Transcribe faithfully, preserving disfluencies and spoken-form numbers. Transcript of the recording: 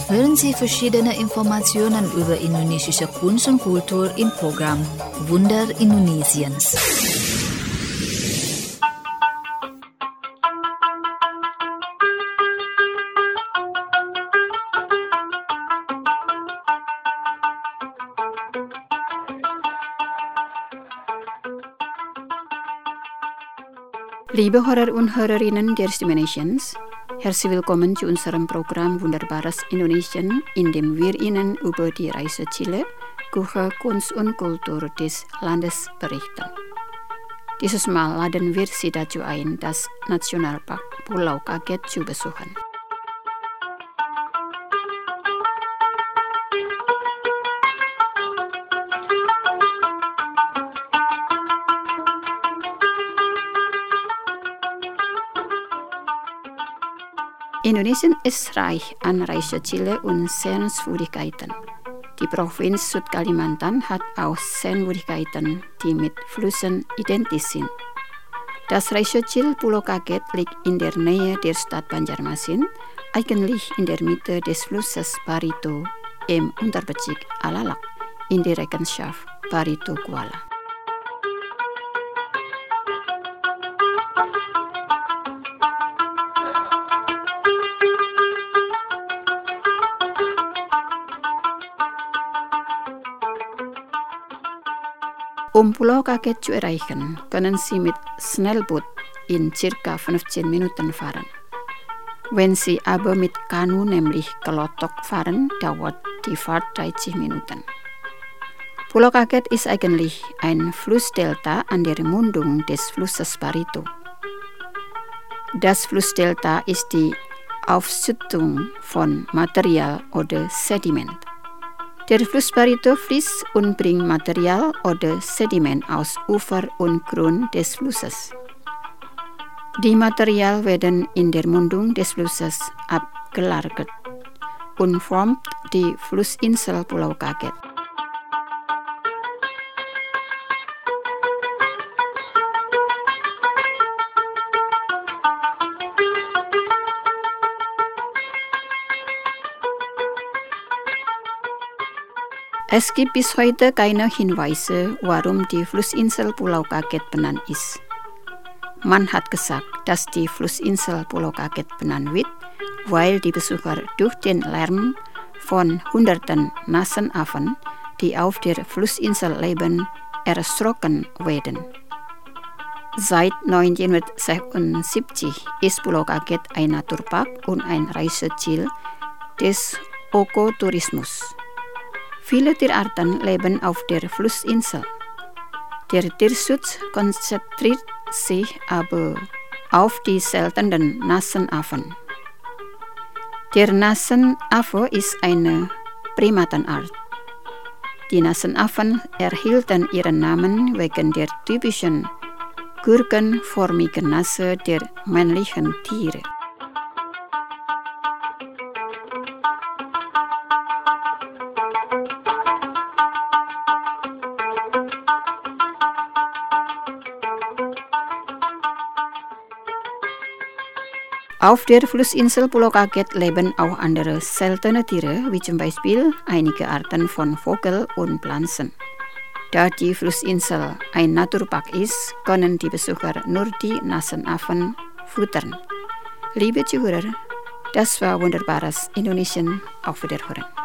hören Sie verschiedene Informationen über indonesische Kunst und Kultur im Programm Wunder Indonesiens. Liebe Hörer und Hörerinnen der Stimme Nations, herzlich willkommen zu unserem Programm Wunderbares Indonesien, in dem wir Ihnen über die Reiseziele, Küche, Kunst und Kultur des Landes berichten. Dieses Mal laden wir Sie dazu ein, das Nationalpark Pulau Kaget zu besuchen. Indonesien ist reich an Reiseziele und Sehenswürdigkeiten. Die Provinz Südkalimantan hat auch Sehenswürdigkeiten, die mit Flüssen identisch sind. Das Reiseziel Pulau Kaget liegt in der Nähe der Stadt Banjarmasin, eigentlich in der Mitte des Flusses Barito im Unterbezirk Alalak in der Regenschaft Barito Kuala. Um Pulau Kaget zu erreichen, können Sie mit Schnellboot in circa fünfzehn Minuten fahren. Wenn Sie aber mit Kanu, nämlich Kelotok, fahren, dauert die Fahrt dreißig Minuten. Pulau Kaget ist eigentlich ein Flussdelta an der Mündung des Flusses Barito. Das Flussdelta ist die Aufschüttung von Material oder Sediment. Der Fluss Barito fließt und bringt Material oder Sediment aus Ufer und Grund des Flusses. Die Material werden in der Mündung des Flusses abgelagert und formt die Flussinsel Pulau Kaget. Es gibt bis heute keine Hinweise, warum die Flussinsel Pulau Kaget benannt ist. Man hat gesagt, dass die Flussinsel Pulau Kaget benannt wird, weil die Besucher durch den Lärm von hunderten nassen Affen, die auf der Flussinsel leben, erschrocken werden. Seit neunzehnhundertsechsundsiebzig ist Pulau Kaget ein Naturpark und ein Reiseziel des Ökotourismus. Viele Tierarten leben auf der Flussinsel. Der Tierschutz konzentriert sich aber auf die seltenen nassen Affen. Der Nassenaffe ist eine Primatenart. Die Nassenaffen erhielten ihren Namen wegen der typischen gurkenförmigen Nase der männlichen Tiere. Auf der Flussinsel Pulau Kaget leben auch andere seltene Tiere, wie zum Beispiel einige Arten von Vögeln und Pflanzen. Da die Flussinsel ein Naturpark ist, können die Besucher nur die nassen Affen füttern. Liebe Zuhörer, das war Wunderbares Indonesien. Auf Wiederhören.